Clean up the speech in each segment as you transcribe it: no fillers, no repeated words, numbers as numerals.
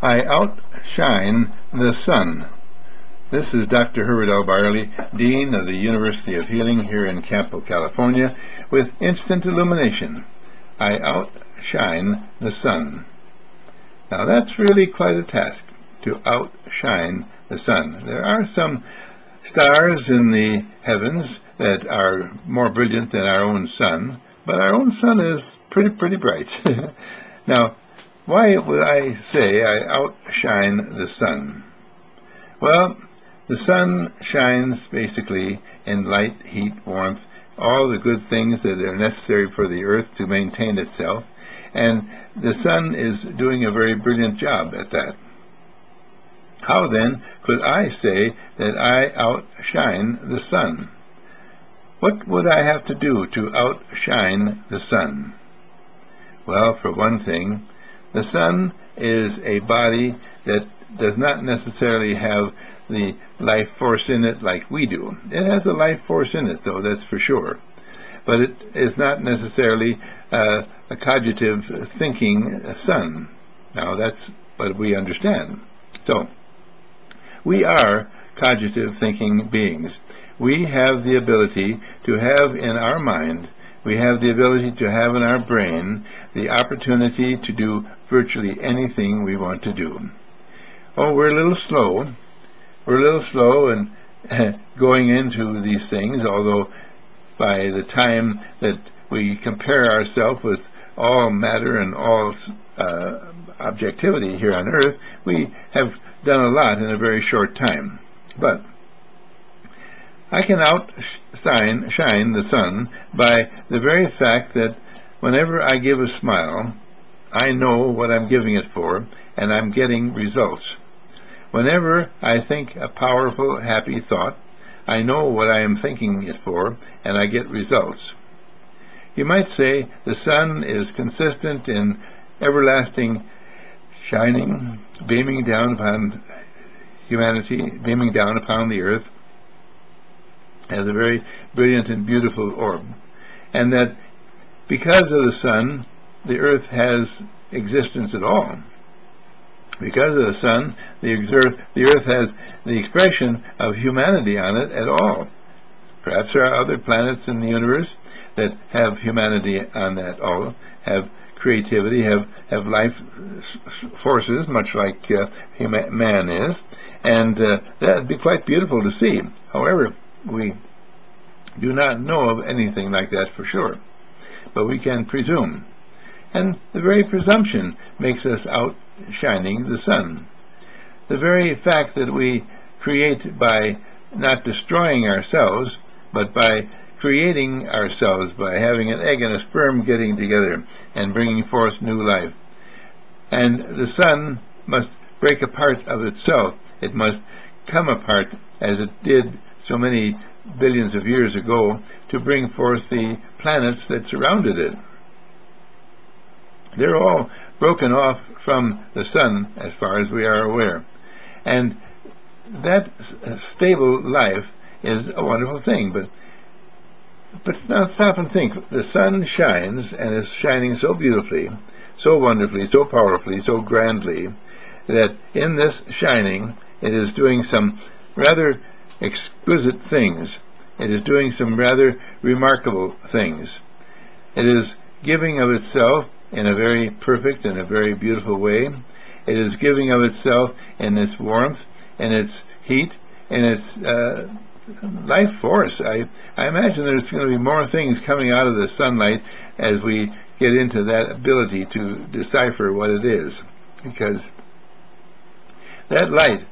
I outshine the sun. This is Dr. Herbert L. Barley, Dean of the University of Healing here in Campo, California, with instant illumination. I outshine the sun. Now that's really quite a task, to outshine the sun. There are some stars in the heavens that are more brilliant than our own sun, but our own sun is pretty bright. Now, why would I say I outshine the sun? Well, the sun shines basically in light, heat, warmth, all the good things that are necessary for the earth to maintain itself, and the sun is doing a very brilliant job at that. How then could I say that I outshine the sun? What would I have to do to outshine the sun? Well, for one thing, the sun is a body that does not necessarily have the life force in it like we do. It has a life force in it, though, that's for sure. But it is not necessarily a cognitive thinking sun. Now, that's what we understand. So, we are cognitive thinking beings. We have the ability to have in our mind, we have the ability to have in our brain the opportunity to do virtually anything we want to do. Oh, we're a little slow. We're a little slow in going into these things, although by the time that we compare ourselves with all matter and all objectivity here on Earth, we have done a lot in a very short time. But I can outshine the sun by the very fact that whenever I give a smile, I know what I'm giving it for, and I'm getting results. Whenever I think a powerful, happy thought, I know what I am thinking it for, and I get results. You might say the sun is consistent in everlasting shining, beaming down upon humanity, beaming down upon the earth as a very brilliant and beautiful orb, and that because of the sun, the earth has existence at all. Because of the sun, the earth has the expression of humanity on it at all. Perhaps there are other planets in the universe that have humanity on that all, have creativity, have life forces, much like man is, and that would be quite beautiful to see. However, we do not know of anything like that for sure, but we can presume. And the very presumption makes us outshining the sun. The very fact that we create by not destroying ourselves, but by creating ourselves, by having an egg and a sperm getting together and bringing forth new life. And the sun must break apart of itself. It must come apart as it did so many billions of years ago to bring forth the planets that surrounded it. They're all broken off from the sun as far as we are aware. And that stable life is a wonderful thing. But now stop and think. The sun shines, and is shining so beautifully, so wonderfully, so powerfully, so grandly, that in this shining it is doing some rather exquisite things. It is doing some rather remarkable things. It is giving of itself in a very perfect and a very beautiful way. It is giving of itself in its warmth, in its heat, in its life force. I imagine there's going to be more things coming out of the sunlight as we get into that ability to decipher what it is, because that light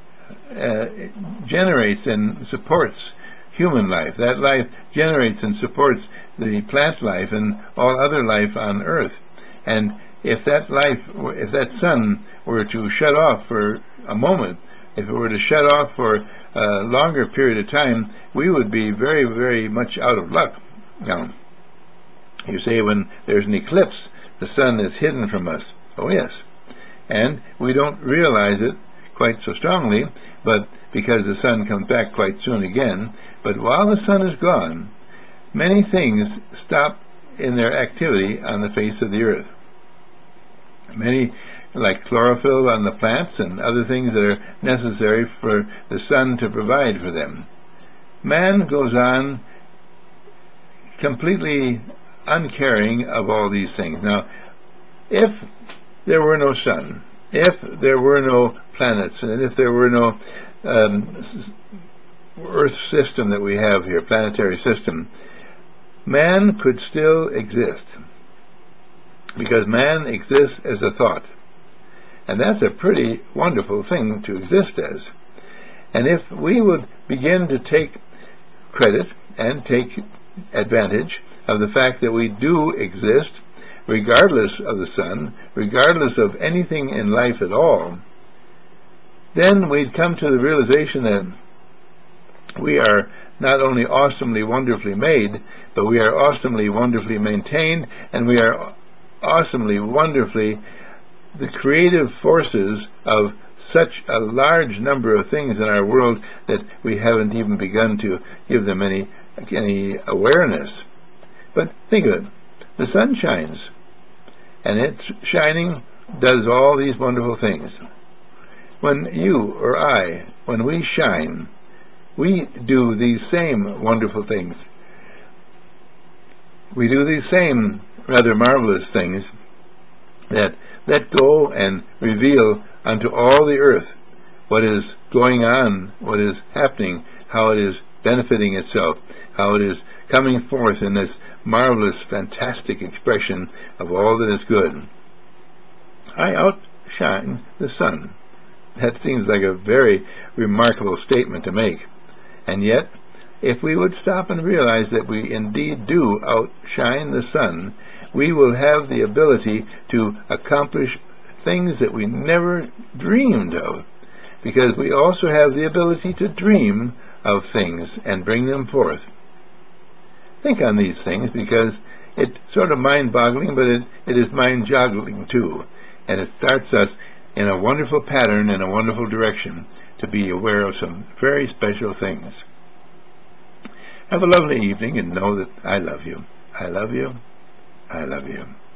generates and supports human life. That life generates and supports the plant life and all other life on Earth. And if that sun were to shut off for a moment, if it were to shut off for a longer period of time, we would be very, very much out of luck. Now, you say when there's an eclipse, the sun is hidden from us. Oh, yes. And we don't realize it quite so strongly, but because the sun comes back quite soon again. But while the sun is gone, many things stop in their activity on the face of the earth. Many, like chlorophyll on the plants and other things that are necessary for the sun to provide for them. Man goes on completely uncaring of all these things. Now, if there were no sun, if there were no planets, and if there were no Earth system that we have here, planetary system, man could still exist, because man exists as a thought. And that's a pretty wonderful thing to exist as. And if we would begin to take credit and take advantage of the fact that we do exist, regardless of the sun, regardless of anything in life at all, then we'd come to the realization that we are not only awesomely, wonderfully made, but we are awesomely, wonderfully maintained, and we are awesomely, wonderfully the creative forces of such a large number of things in our world that we haven't even begun to give them any awareness. But think of it. The sun shines, and its shining does all these wonderful things. When you or I, when we shine, we do these same wonderful things. We do these same rather marvelous things that let go and reveal unto all the earth what is going on, what is happening, how it is benefiting itself, how it is coming forth in this marvelous, fantastic expression of all that is good. I outshine the sun. That seems like a very remarkable statement to make. And yet, if we would stop and realize that we indeed do outshine the sun, we will have the ability to accomplish things that we never dreamed of, because we also have the ability to dream of things and bring them forth. Think on these things, because it's sort of mind-boggling, but it is mind-joggling too, and it starts us in a wonderful pattern, in a wonderful direction, to be aware of some very special things. Have a lovely evening, and know that I love you. I love you. I love you.